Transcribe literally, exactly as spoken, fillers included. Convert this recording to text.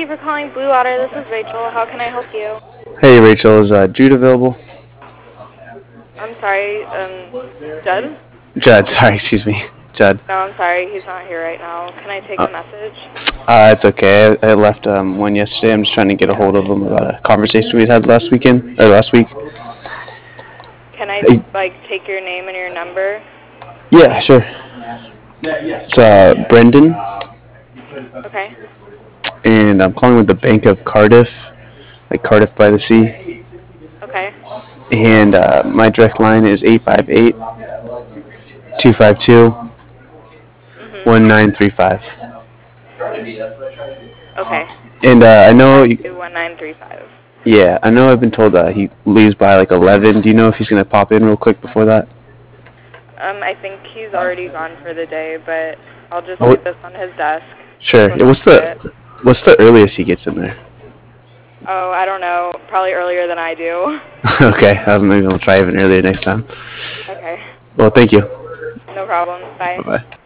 you for calling Blue Water. This is Rachel. How can I help you? Hey Rachel, is uh, Jude available? I'm sorry, um, Judd? Judd, sorry, excuse me. Judd. No, I'm sorry. He's not here right now. Can I take Uh, a message? uh, it's okay. I, I left um, one yesterday. I'm just trying to get a hold of him about a conversation we had last weekend, or last week. Can I, Hey, like, take your name and your number? yeah, sure. It's uh, Brendan, Okay. and I'm calling with the Bank of Cardiff, like Cardiff by the Sea. Okay. And uh, my direct line is eight five eight, two five two, Mm-hmm. one nine three five. Okay. And uh, I know, you, one nine three five. yeah, I know I've been told that he leaves by like eleven. Do you know if he's going to pop in real quick before that? Um, I think he's already gone for the day, but I'll just Oh, leave this on his desk. sure. He'll What's just get it. the what's the earliest he gets in there? Oh, I don't know. Probably earlier than I do. Okay, uh, maybe I'll try even earlier next time. Okay. Well, thank you. No problem. Bye. Bye bye.